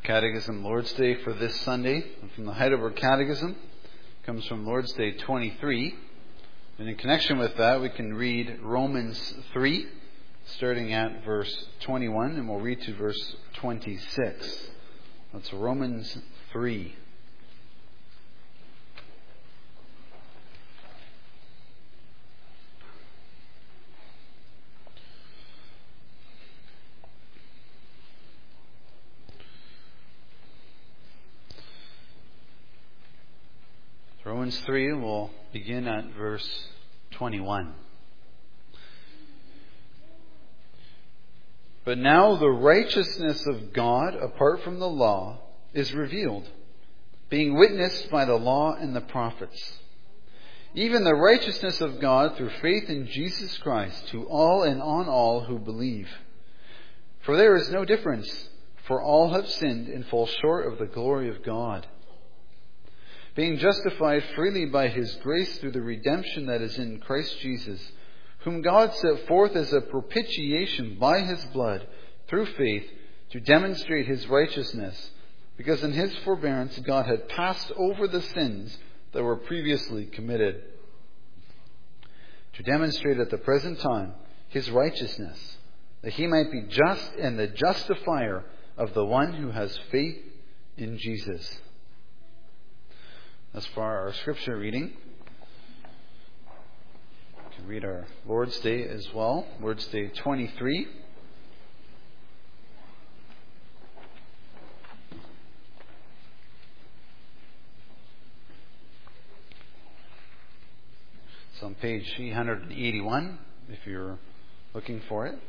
Catechism Lord's Day for this Sunday from the Heidelberg Catechism comes from Lord's Day 23. And in connection with that, we can read Romans 3, starting at verse 21, and we'll read to verse 26. That's Romans 3. Romans 3, we'll begin at verse 21. But now the righteousness of God, apart from the law, is revealed, being witnessed by the law and the prophets. Even the righteousness of God through faith in Jesus Christ to all and on all who believe. For there is no difference, for all have sinned and fall short of the glory of God, being justified freely by His grace through the redemption that is in Christ Jesus, whom God set forth as a propitiation by His blood through faith to demonstrate His righteousness, because in His forbearance God had passed over the sins that were previously committed, to demonstrate at the present time His righteousness, that He might be just and the justifier of the one who has faith in Jesus. As for our scripture reading, we can read our Lord's Day as well. Lord's Day 23. It's on page 381 if you're looking for it.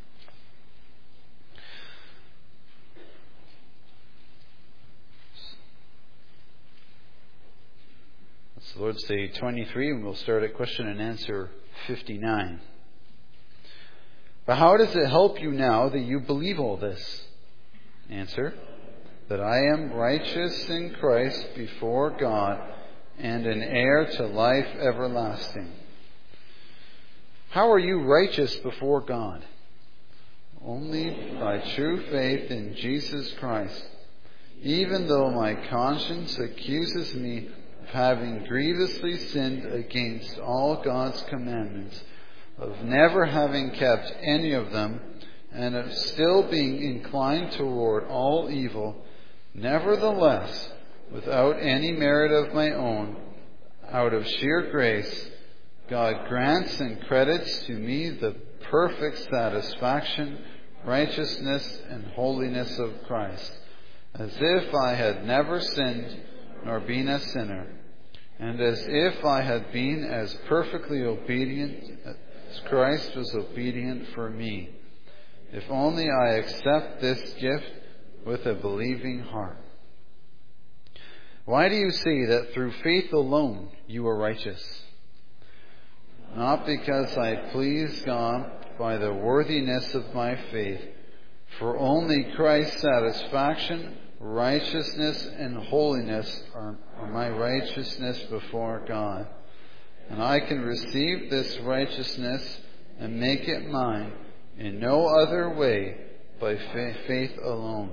It's Lord's Day 23, and we'll start at question and answer 59. But how does it help you now that you believe all this? Answer: that I am righteous in Christ before God and an heir to life everlasting. How are you righteous before God? Only by true faith in Jesus Christ, even though my conscience accuses me having grievously sinned against all God's commandments, of never having kept any of them, and of still being inclined toward all evil. Nevertheless, without any merit of my own, out of sheer grace, God grants and credits to me the perfect satisfaction, righteousness, and holiness of Christ, as if I had never sinned nor been a sinner, and as if I had been as perfectly obedient as Christ was obedient for me, if only I accept this gift with a believing heart. Why do you say that through faith alone you are righteous? Not because I please God by the worthiness of my faith, for only Christ's satisfaction, righteousness, and holiness are my righteousness before God. And I can receive this righteousness and make it mine in no other way by faith alone.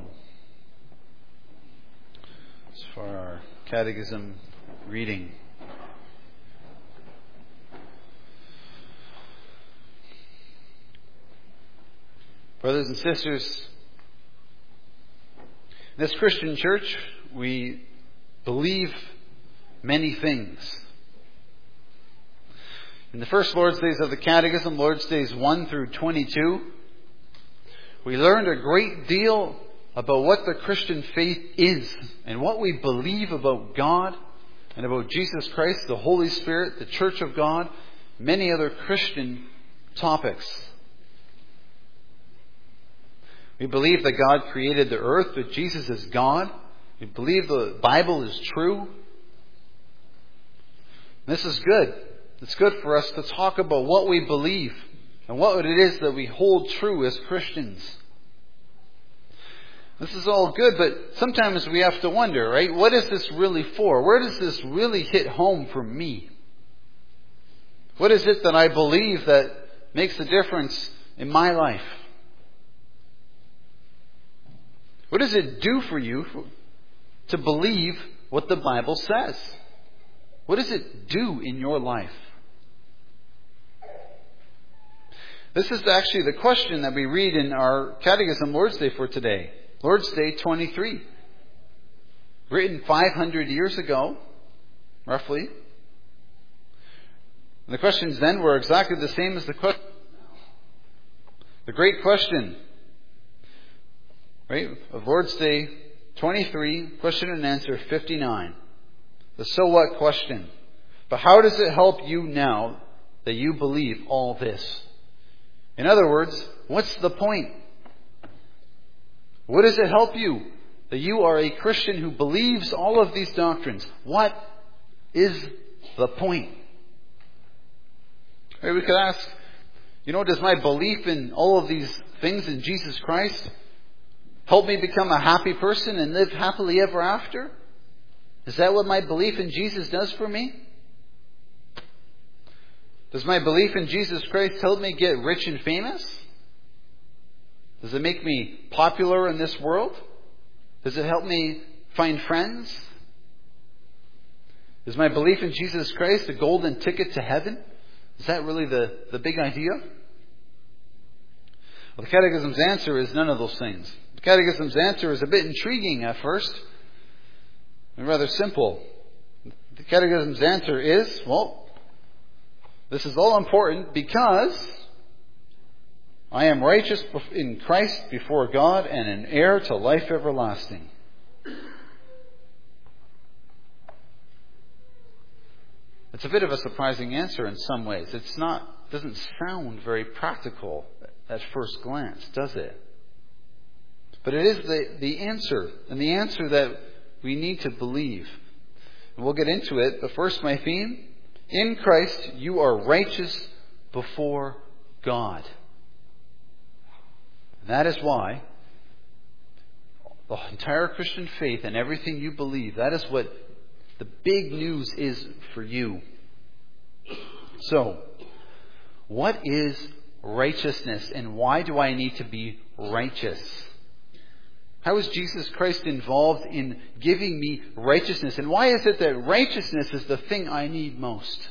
As for our catechism reading. Brothers and sisters, in this Christian church, we believe many things. In the first Lord's Days of the Catechism, Lord's Days 1 through 22, we learned a great deal about what the Christian faith is and what we believe about God and about Jesus Christ, the Holy Spirit, the Church of God, many other Christian topics. We believe that God created the earth, that Jesus is God. We believe the Bible is true. This is good. It's good for us to talk about what we believe and what it is that we hold true as Christians. This is all good, but sometimes we have to wonder, right? What is this really for? Where does this really hit home for me? What is it that I believe that makes a difference in my life? What does it do for you to believe what the Bible says? What does it do in your life? This is actually the question that we read in our Catechism Lord's Day for today. Lord's Day 23. Written 500 years ago, roughly. And the questions then were exactly the same as the question. The great question, right, of Lord's Day 23, question and answer 59. The so what question. But how does it help you now that you believe all this? In other words, what's the point? What does it help you that you are a Christian who believes all of these doctrines? What is the point? Right, we could ask, does my belief in all of these things in Jesus Christ help me become a happy person and live happily ever after? Is that what my belief in Jesus does for me? Does my belief in Jesus Christ help me get rich and famous? Does it make me popular in this world? Does it help me find friends? Is my belief in Jesus Christ a golden ticket to heaven? Is that really the big idea? Well, the Catechism's answer is none of those things. The Catechism's answer is a bit intriguing at first, and rather simple. The Catechism's answer is, this is all important because I am righteous in Christ before God and an heir to life everlasting. It's a bit of a surprising answer in some ways. Doesn't sound very practical at first glance, does it? But it is the answer, and the answer that we need to believe. And we'll get into it, but first my theme, in Christ you are righteous before God. And that is why the entire Christian faith and everything you believe, that is what the big news is for you. So, what is righteousness and why do I need to be righteous? How is Jesus Christ involved in giving me righteousness? And why is it that righteousness is the thing I need most?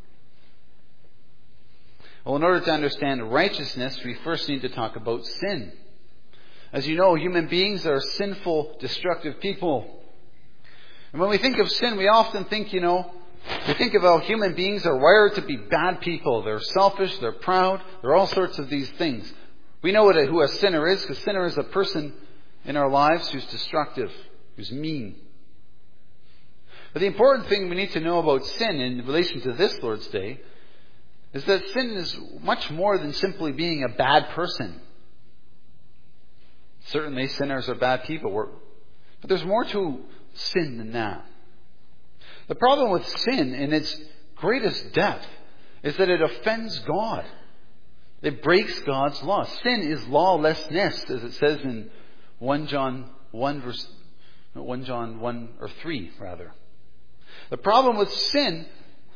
Well, in order to understand righteousness, we first need to talk about sin. As you know, human beings are sinful, destructive people. And when we think of sin, we often think, we think of how human beings are wired to be bad people. They're selfish, they're proud, they're all sorts of these things. We know who a sinner is, because sinner is a person in our lives who's destructive, who's mean. But the important thing we need to know about sin in relation to this Lord's Day is that sin is much more than simply being a bad person. Certainly sinners are bad people, but there's more to sin than that. The problem with sin in its greatest depth is that it offends God. It breaks God's law. Sin is lawlessness, as it says in 1 John 1 or 3 rather. The problem with sin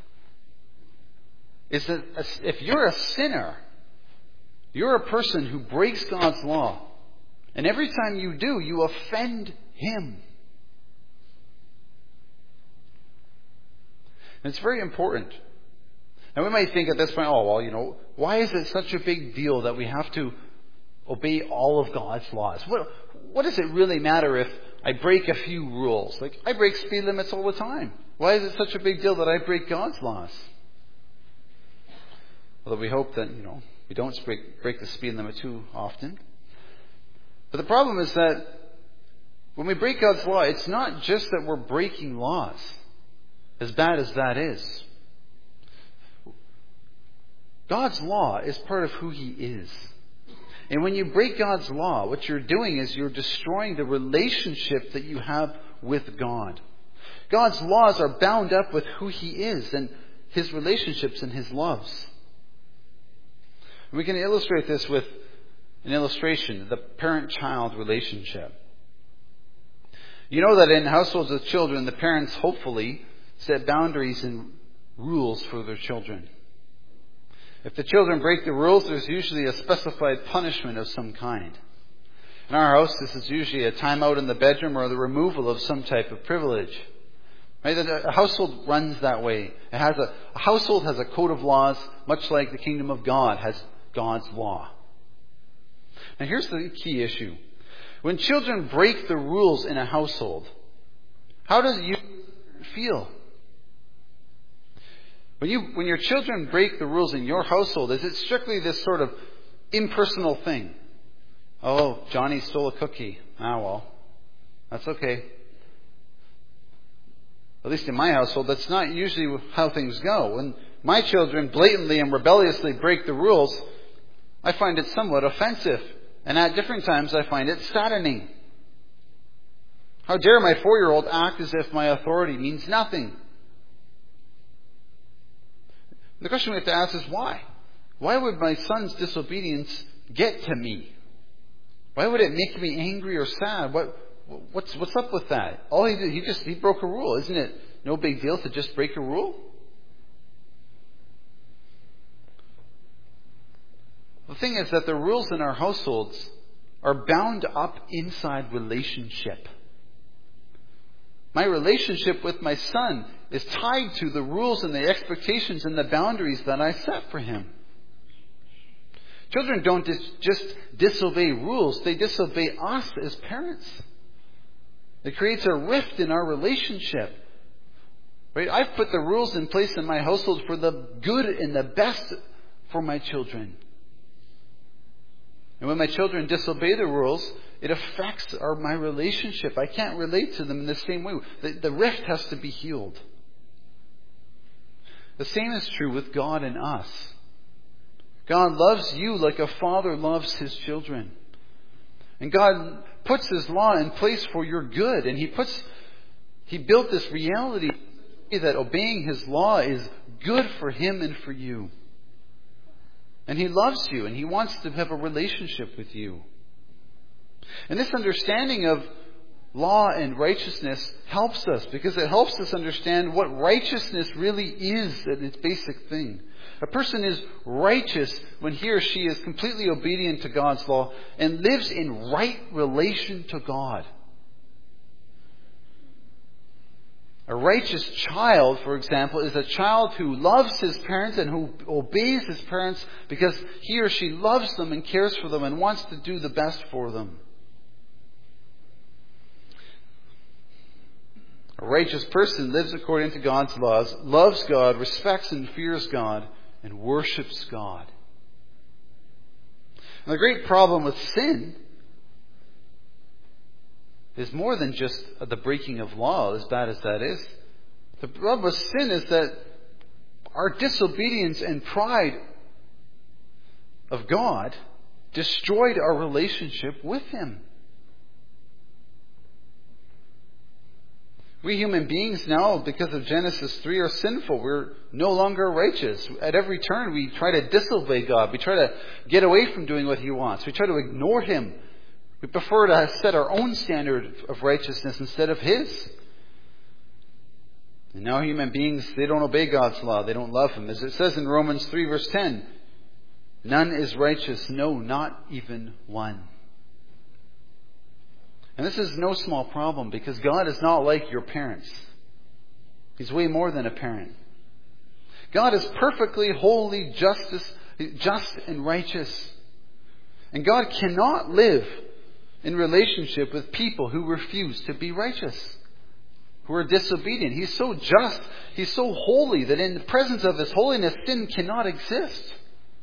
is that if you're a sinner, you're a person who breaks God's law. And every time you do, you offend Him. And it's very important. Now we might think at this point, why is it such a big deal that we have to obey all of God's laws? What does it really matter if I break a few rules? Like, I break speed limits all the time. Why is it such a big deal that I break God's laws? Although we hope that, we don't break the speed limit too often. But the problem is that when we break God's law, it's not just that we're breaking laws, as bad as that is. God's law is part of who He is. And when you break God's law, what you're doing is you're destroying the relationship that you have with God. God's laws are bound up with who He is and His relationships and His loves. We can illustrate this with an illustration, the parent-child relationship. You know that in households with children, the parents hopefully set boundaries and rules for their children. If the children break the rules, there's usually a specified punishment of some kind. In our house, this is usually a timeout in the bedroom or the removal of some type of privilege. Right? A household runs that way. A household has a code of laws, much like the kingdom of God has God's law. Now here's the key issue. When children break the rules in a household, how does you feel? When your children break the rules in your household, is it strictly this sort of impersonal thing? Oh, Johnny stole a cookie. Well, that's okay. At least in my household, that's not usually how things go. When my children blatantly and rebelliously break the rules, I find it somewhat offensive. And at different times, I find it saddening. How dare my 4-year-old act as if my authority means nothing? The question we have to ask is why? Why would my son's disobedience get to me? Why would it make me angry or sad? What's up with that? All he did, he broke a rule. Isn't it no big deal to just break a rule? The thing is that the rules in our households are bound up inside relationship. My relationship with my son is tied to the rules and the expectations and the boundaries that I set for him. Children don't just disobey rules, they disobey us as parents. It creates a rift in our relationship. Right? I've put the rules in place in my household for the good and the best for my children. And when my children disobey the rules, it affects my relationship. I can't relate to them in the same way. The rift has to be healed. The same is true with God and us. God loves you like a father loves his children. And God puts his law in place for your good. And he built this reality that obeying his law is good for him and for you. And he loves you and he wants to have a relationship with you. And this understanding of law and righteousness helps us because it helps us understand what righteousness really is at its basic thing. A person is righteous when he or she is completely obedient to God's law and lives in right relation to God. A righteous child, for example, is a child who loves his parents and who obeys his parents because he or she loves them and cares for them and wants to do the best for them. A righteous person lives according to God's laws, loves God, respects and fears God, and worships God. And the great problem with sin is more than just the breaking of law, as bad as that is. The problem with sin is that our disobedience and pride of God destroyed our relationship with him. We human beings now, because of Genesis 3, are sinful. We're no longer righteous. At every turn, we try to disobey God. We try to get away from doing what he wants. We try to ignore him. We prefer to set our own standard of righteousness instead of his. And now human beings, they don't obey God's law. They don't love him. As it says in Romans 3 verse 10, none is righteous, no, not even one. And this is no small problem because God is not like your parents. He's way more than a parent. God is perfectly holy, just and righteous. And God cannot live in relationship with people who refuse to be righteous, who are disobedient. He's so just, he's so holy that in the presence of his holiness, sin cannot exist.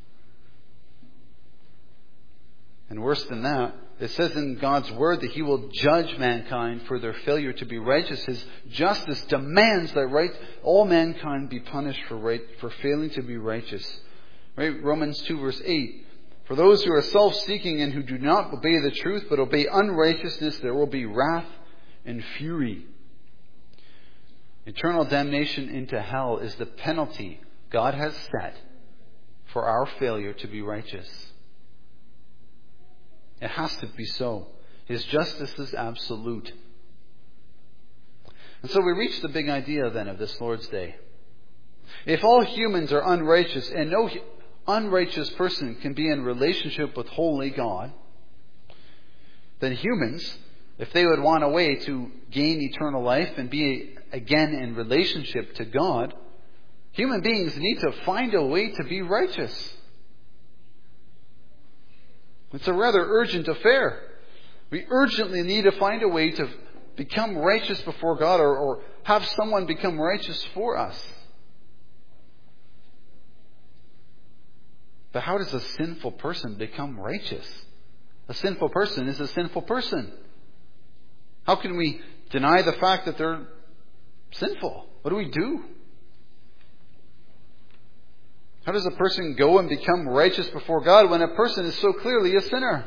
And worse than that, it says in God's word that he will judge mankind for their failure to be righteous. His justice demands that all mankind be punished for failing to be righteous. Right? Romans 2 verse 8. For those who are self-seeking and who do not obey the truth but obey unrighteousness, there will be wrath and fury. Eternal damnation into hell is the penalty God has set for our failure to be righteous. It has to be so. His justice is absolute. And so we reach the big idea then of this Lord's Day. If all humans are unrighteous and no unrighteous person can be in relationship with holy God, then humans, if they would want a way to gain eternal life and be again in relationship to God, human beings need to find a way to be righteous. It's a rather urgent affair. We urgently need to find a way to become righteous before God, or have someone become righteous for us. But how does a sinful person become righteous? A sinful person is a sinful person. How can we deny the fact that they're sinful? What do we do? How does a person go and become righteous before God when a person is so clearly a sinner?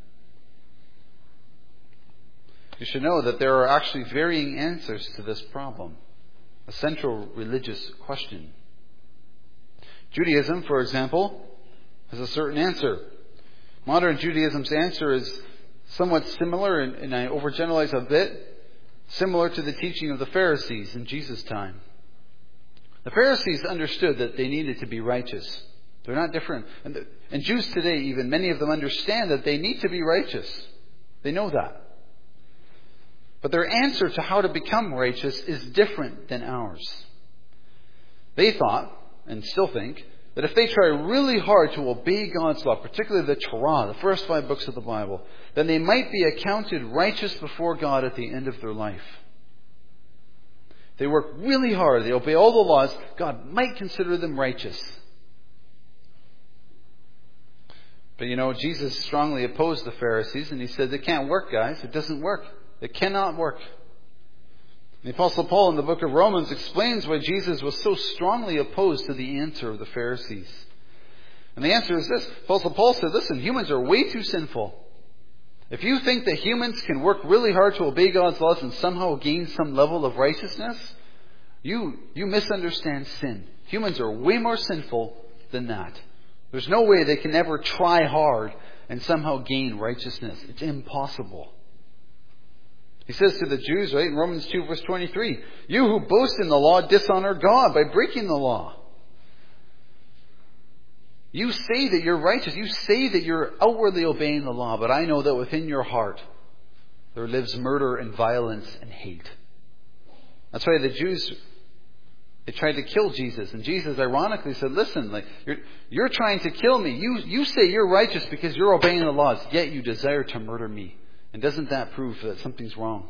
You should know that there are actually varying answers to this problem, a central religious question. Judaism, for example, has a certain answer. Modern Judaism's answer is somewhat similar, and I overgeneralize a bit, similar to the teaching of the Pharisees in Jesus' time. The Pharisees understood that they needed to be righteous. They're not different. And Jews today, even, many of them understand that they need to be righteous. They know that. But their answer to how to become righteous is different than ours. They thought, and still think, that if they try really hard to obey God's law, particularly the Torah, the first 5 books of the Bible, then they might be accounted righteous before God at the end of their life. They work really hard, they obey all the laws, God might consider them righteous. But Jesus strongly opposed the Pharisees, and he said, it can't work, guys. It doesn't work. It cannot work. The Apostle Paul in the book of Romans explains why Jesus was so strongly opposed to the answer of the Pharisees. And the answer is this. Apostle Paul said, listen, humans are way too sinful. If you think that humans can work really hard to obey God's laws and somehow gain some level of righteousness, you misunderstand sin. Humans are way more sinful than that. There's no way they can ever try hard and somehow gain righteousness. It's impossible. He says to the Jews, right, in Romans 2 verse 23, you who boast in the law dishonor God by breaking the law. You say that you're righteous. You say that you're outwardly obeying the law, but I know that within your heart there lives murder and violence and hate. That's why the Jews, they tried to kill Jesus. And Jesus ironically said, listen, you're trying to kill me. You say you're righteous because you're obeying the laws, yet you desire to murder me. And doesn't that prove that something's wrong?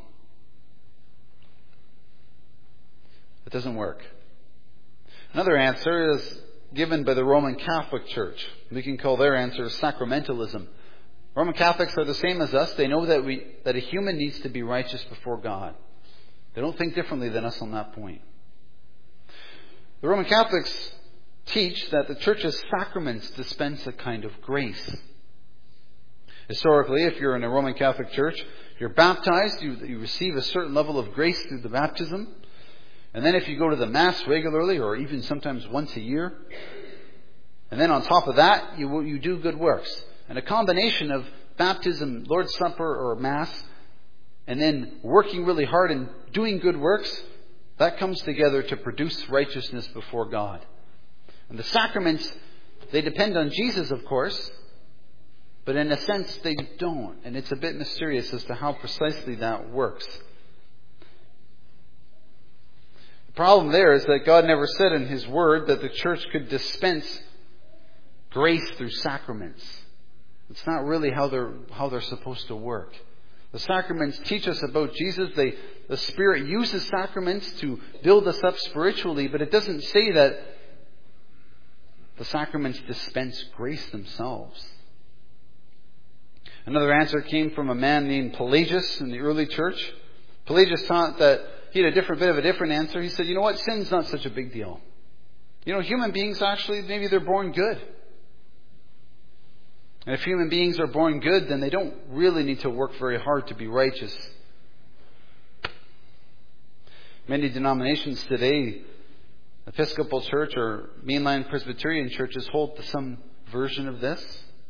It doesn't work. Another answer is given by the Roman Catholic Church. We can call their answer sacramentalism. Roman Catholics are the same as us. They know that a human needs to be righteous before God. They don't think differently than us on that point. The Roman Catholics teach that the Church's sacraments dispense a kind of grace. Historically, if you're in a Roman Catholic Church, you're baptized, you receive a certain level of grace through the baptism. And then if you go to the Mass regularly, or even sometimes once a year, and then on top of that, you do good works. And a combination of baptism, Lord's Supper, or Mass, and then working really hard and doing good works, that comes together to produce righteousness before God. And the sacraments, they depend on Jesus, of course, but in a sense they don't. And it's a bit mysterious as to how precisely that works. The problem there is that God never said in His Word that the Church could dispense grace through sacraments. It's not really how they're supposed to work. The sacraments teach us about Jesus. The Spirit uses sacraments to build us up spiritually, but it doesn't say that the sacraments dispense grace themselves. Another answer came from a man named Pelagius in the early church. Pelagius taught that he had a bit of a different answer. He said, you know what? Sin's not such a big deal. Human beings actually, maybe they're born good. And if human beings are born good, then they don't really need to work very hard to be righteous. Many denominations today, Episcopal Church or mainline Presbyterian churches, hold to some version of this.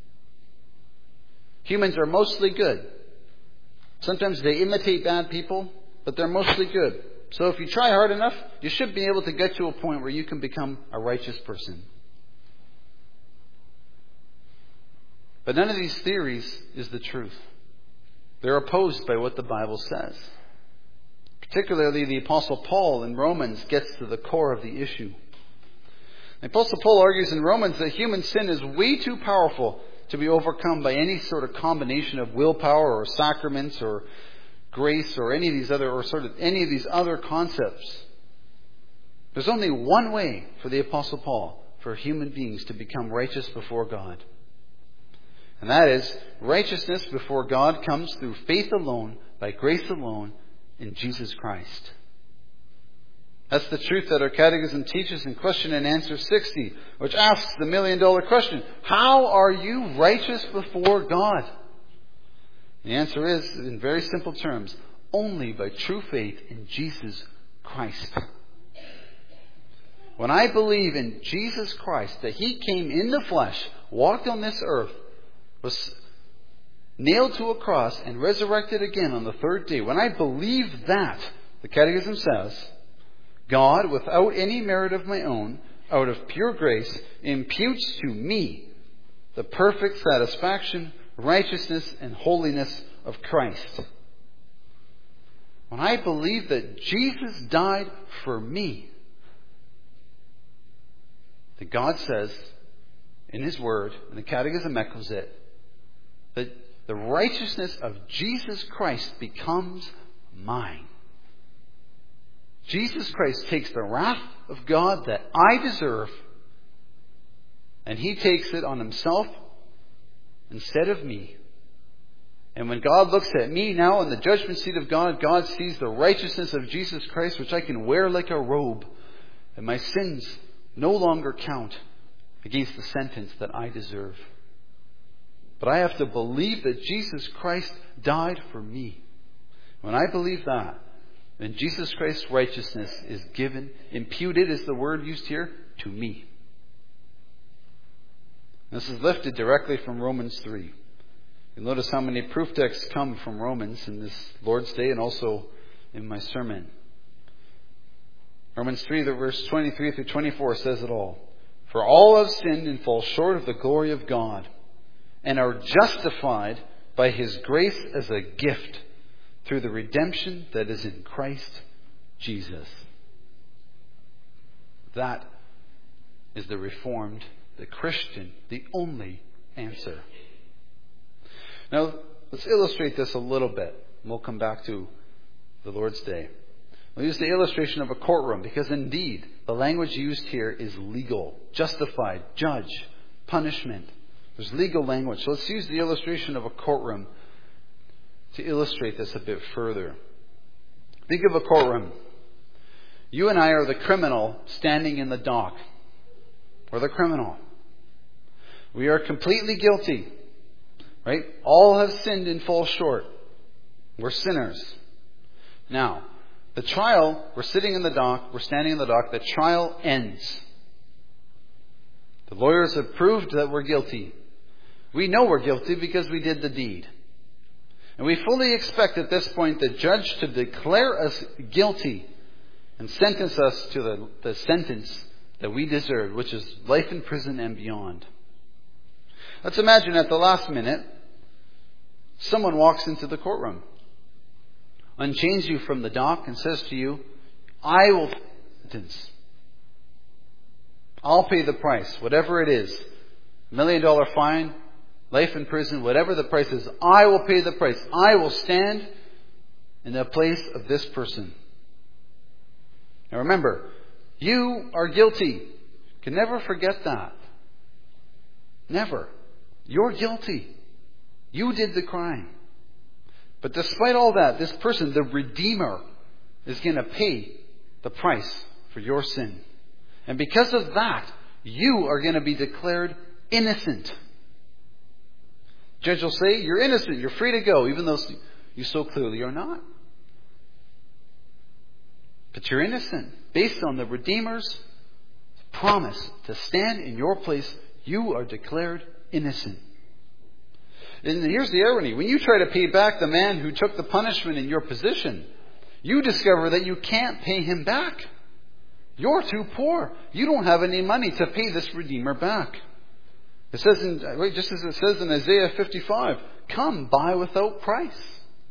Humans are mostly good. Sometimes they imitate bad people, but they're mostly good. So if you try hard enough, you should be able to get to a point where you can become a righteous person. But none of these theories is the truth. They're opposed by what the Bible says. Particularly the Apostle Paul in Romans gets to the core of the issue. The Apostle Paul argues in Romans that human sin is way too powerful to be overcome by any sort of combination of willpower or sacraments or grace or any of these other concepts. There's only one way for the Apostle Paul for human beings to become righteous before God. And that is, righteousness before God comes through faith alone, by grace alone, in Jesus Christ. That's the truth that our catechism teaches in question and answer 60, which asks the million-dollar question: how are you righteous before God? The answer is, in very simple terms, only by true faith in Jesus Christ. When I believe in Jesus Christ, that He came in the flesh, walked on this earth, was nailed to a cross, and resurrected again on the third day, when I believe that, the Catechism says, God, without any merit of my own, out of pure grace, imputes to me the perfect satisfaction, righteousness, and holiness of Christ. When I believe that Jesus died for me, that God says in His Word, and the Catechism echoes it, that the righteousness of Jesus Christ becomes mine. Jesus Christ takes the wrath of God that I deserve, and He takes it on Himself instead of me. And when God looks at me now in the judgment seat of God, God sees the righteousness of Jesus Christ, which I can wear like a robe, and my sins no longer count against the sentence that I deserve. But I have to believe that Jesus Christ died for me. When I believe that, then Jesus Christ's righteousness is given, imputed is the word used here, to me. This is lifted directly from Romans 3. You'll notice how many proof texts come from Romans in this Lord's Day and also in my sermon. Romans 3, the verse 23 through 24 says it all. For all have sinned and fall short of the glory of God, and are justified by His grace as a gift through the redemption that is in Christ Jesus. That is the Reformed, the Christian, the only answer. Now, let's illustrate this a little bit. We'll come back to the Lord's Day. We'll use the illustration of a courtroom, because indeed, the language used here is legal, justified, judge, punishment. There's legal language. So let's use the illustration of a courtroom to illustrate this a bit further. Think of a courtroom. You and I are the criminal standing in the dock. We're the criminal. We are completely guilty. Right? All have sinned and fall short. We're sinners. Now, the trial, we're sitting in the dock, we're standing in the dock, the trial ends. The lawyers have proved that we're guilty. We know we're guilty because we did the deed. And we fully expect at this point the judge to declare us guilty and sentence us to the sentence that we deserve, which is life in prison and beyond. Let's imagine at the last minute, someone walks into the courtroom, unchains you from the dock and says to you, I will sentence. I'll pay the price, whatever it is. $1 million fine, life in prison, whatever the price is, I will pay the price. I will stand in the place of this person. Now remember, you are guilty. You can never forget that. Never. You're guilty. You did the crime. But despite all that, this person, the Redeemer, is going to pay the price for your sin. And because of that, you are going to be declared innocent. Judge will say, you're innocent, you're free to go, even though you so clearly are not. But you're innocent. Based on the Redeemer's promise to stand in your place, you are declared innocent. And here's the irony. When you try to pay back the man who took the punishment in your position, you discover that you can't pay him back. You're too poor. You don't have any money to pay this Redeemer back. It says just as it says in Isaiah 55, come, buy without price.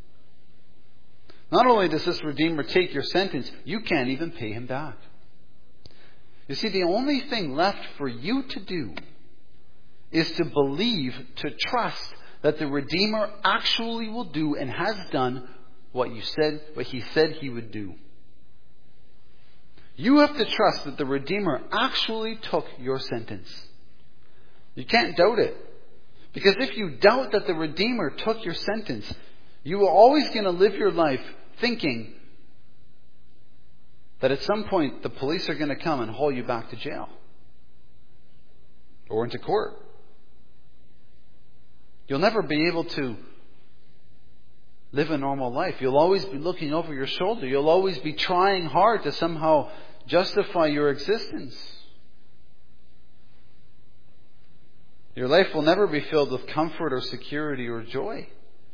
Not only does this Redeemer take your sentence, you can't even pay him back. You see, the only thing left for you to do is to believe, to trust that the Redeemer actually will do and has done what he said he would do. You have to trust that the Redeemer actually took your sentence. You can't doubt it. Because if you doubt that the Redeemer took your sentence, you are always going to live your life thinking that at some point the police are going to come and haul you back to jail or into court. You'll never be able to live a normal life. You'll always be looking over your shoulder. You'll always be trying hard to somehow justify your existence. Your life will never be filled with comfort or security or joy.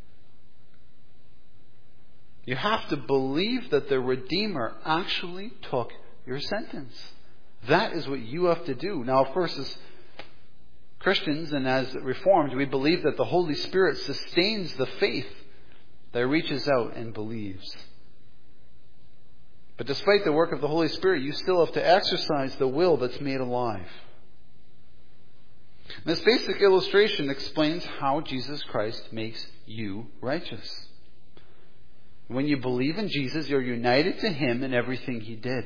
You have to believe that the Redeemer actually took your sentence. That is what you have to do. Now, of course, as Christians and as Reformed, we believe that the Holy Spirit sustains the faith that reaches out and believes. But despite the work of the Holy Spirit, you still have to exercise the will that's made alive. This basic illustration explains how Jesus Christ makes you righteous. When you believe in Jesus, you're united to Him in everything He did.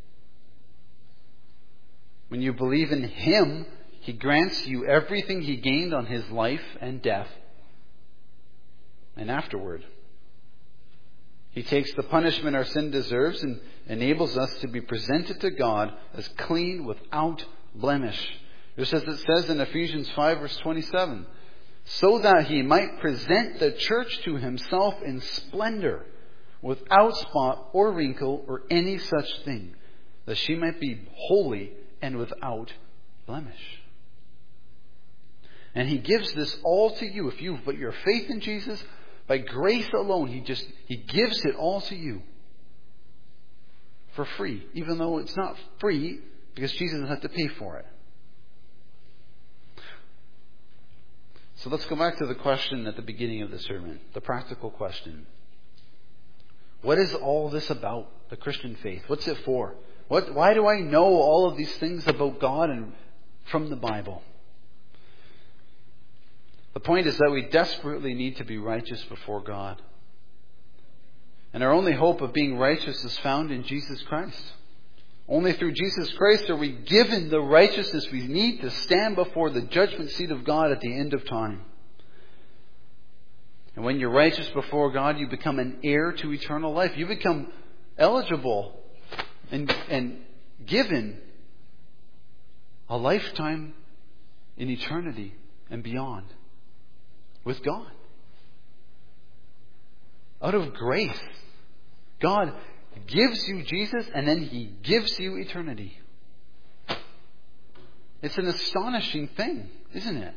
When you believe in Him, He grants you everything He gained on His life and death and afterward. He takes the punishment our sin deserves and enables us to be presented to God as clean, without blemish. Just as it says in Ephesians 5 verse 27, so that He might present the church to Himself in splendor, without spot or wrinkle or any such thing, that she might be holy and without blemish. And He gives this all to you. If you've put your faith in Jesus, by grace alone, He gives it all to you for free, even though it's not free because Jesus doesn't have to pay for it. So let's go back to the question at the beginning of the sermon, the practical question. What is all this about, the Christian faith? What's it for? Why do I know all of these things about God and from the Bible? The point is that we desperately need to be righteous before God. And our only hope of being righteous is found in Jesus Christ. Only through Jesus Christ are we given the righteousness we need to stand before the judgment seat of God at the end of time. And when you're righteous before God, you become an heir to eternal life. You become eligible and given a lifetime in eternity and beyond with God. Out of grace, God gives you Jesus and then He gives you eternity. It's an astonishing thing, isn't it?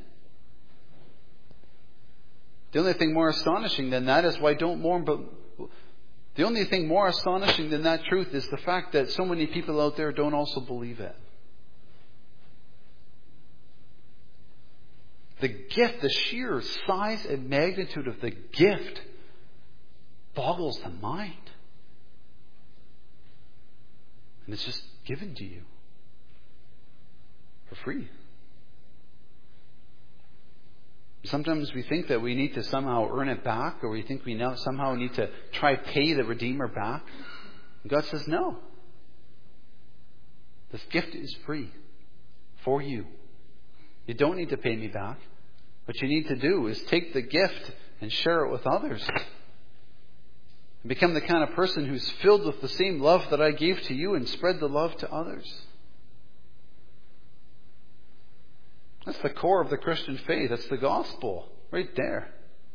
The only thing more astonishing than that is why don't mourn, but the only thing more astonishing than that truth is the fact that so many people out there don't also believe it. The gift, the sheer size and magnitude of the gift boggles the mind. And it's just given to you for free. Sometimes we think that we need to somehow earn it back, or we think we now somehow need to try pay the Redeemer back. And God says, no. This gift is free for you. You don't need to pay me back. What you need to do is take the gift and share it with others. And become the kind of person who's filled with the same love that I gave to you and spread the love to others. That's the core of the Christian faith. That's the gospel right there.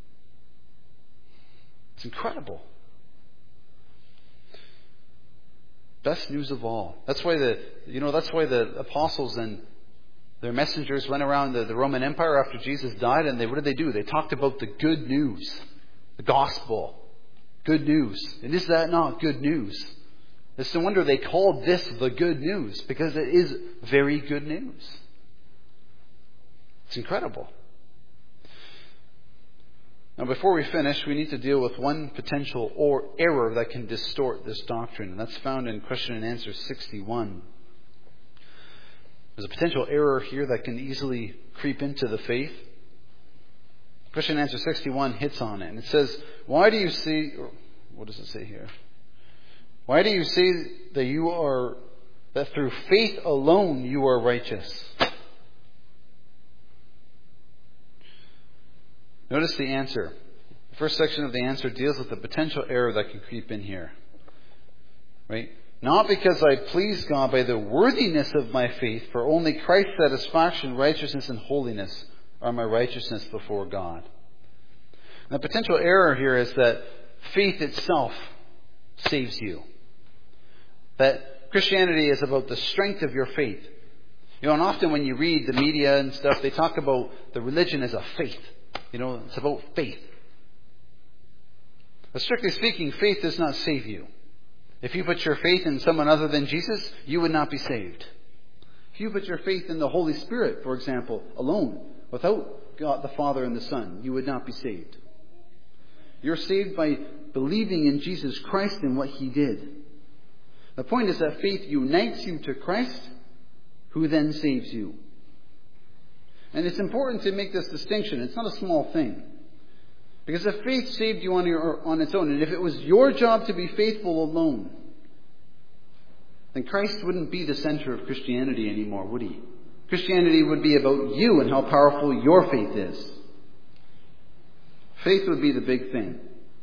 It's incredible. Best news of all. That's why the apostles and their messengers went around the Roman Empire after Jesus died, and what did they do? They talked about the good news, the gospel. Good news. And is that not good news? It's no wonder they called this the good news, because it is very good news. It's incredible. Now, before we finish, we need to deal with one potential error that can distort this doctrine, and that's found in question and answer 61. There's a potential error here that can easily creep into the faith. Question and answer 61 hits on it, and it says, "Why do you see?" What does it say here? "Why do you say that through faith alone you are righteous?" Notice the answer. The first section of the answer deals with the potential error that can creep in here. Right? "Not because I please God by the worthiness of my faith, for only Christ's satisfaction, righteousness, and holiness are my righteousness before God." And the potential error here is that faith itself saves you. That Christianity is about the strength of your faith. And often when you read the media and stuff, they talk about the religion as a faith. It's about faith. But strictly speaking, faith does not save you. If you put your faith in someone other than Jesus, you would not be saved. If you put your faith in the Holy Spirit, for example, alone, without God the Father and the Son, you would not be saved. You're saved by believing in Jesus Christ and what He did. The point is that faith unites you to Christ, who then saves you. And it's important to make this distinction. It's not a small thing. Because if faith saved you on its own, and if it was your job to be faithful alone, then Christ wouldn't be the center of Christianity anymore, would He? Christianity would be about you and how powerful your faith is. Faith would be the big thing.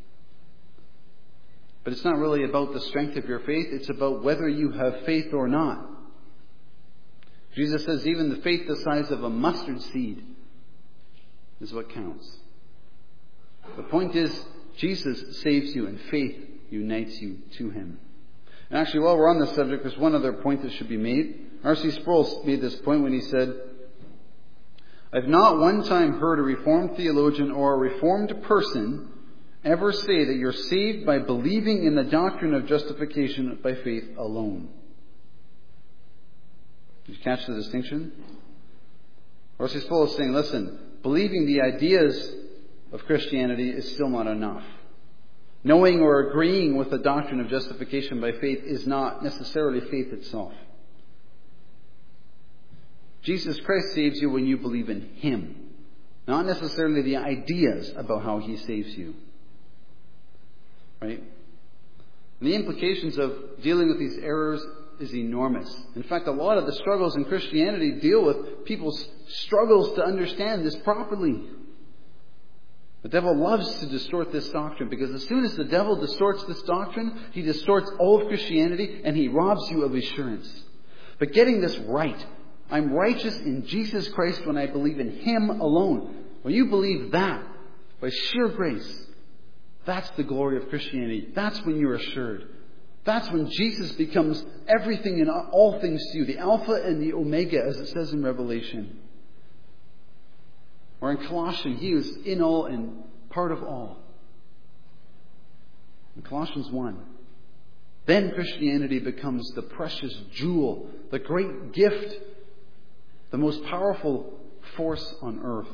But it's not really about the strength of your faith. It's about whether you have faith or not. Jesus says even the faith the size of a mustard seed is what counts. The point is, Jesus saves you and faith unites you to Him. And actually, while we're on this subject, there's one other point that should be made. R.C. Sproul made this point when he said, "I've not one time heard a Reformed theologian or a Reformed person ever say that you're saved by believing in the doctrine of justification by faith alone." Did you catch the distinction? R.C. Sproul is saying, listen, believing the ideas of Christianity is still not enough. Knowing or agreeing with the doctrine of justification by faith is not necessarily faith itself. Jesus Christ saves you when you believe in Him, not necessarily the ideas about how He saves you. Right? And the implications of dealing with these errors is enormous. In fact, a lot of the struggles in Christianity deal with people's struggles to understand this properly. The devil loves to distort this doctrine, because as soon as the devil distorts this doctrine, he distorts all of Christianity and he robs you of assurance. But getting this right, I'm righteous in Jesus Christ when I believe in Him alone. When you believe that, by sheer grace, that's the glory of Christianity. That's when you're assured. That's when Jesus becomes everything and all things to you, the Alpha and the Omega, as it says in Revelation. Or in Colossians, He is in all and part of all. In Colossians 1. Then Christianity becomes the precious jewel, the great gift, the most powerful force on earth.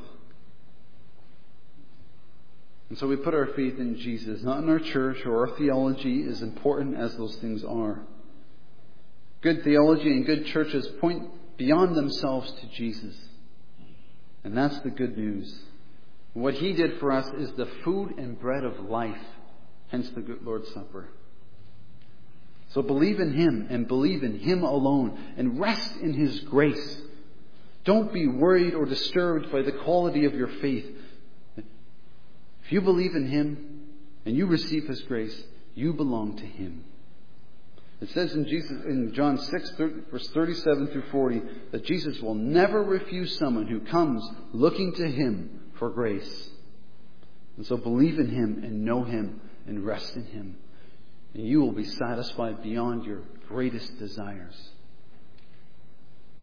And so we put our faith in Jesus, not in our church or our theology, as important as those things are. Good theology and good churches point beyond themselves to Jesus. And that's the good news. What He did for us is the food and bread of life, hence the good Lord's Supper. So believe in Him and believe in Him alone and rest in His grace. Don't be worried or disturbed by the quality of your faith. If you believe in Him and you receive His grace, you belong to Him. It says in John 6, verse 37 through 40, that Jesus will never refuse someone who comes looking to Him for grace. And so believe in Him and know Him and rest in Him. And you will be satisfied beyond your greatest desires.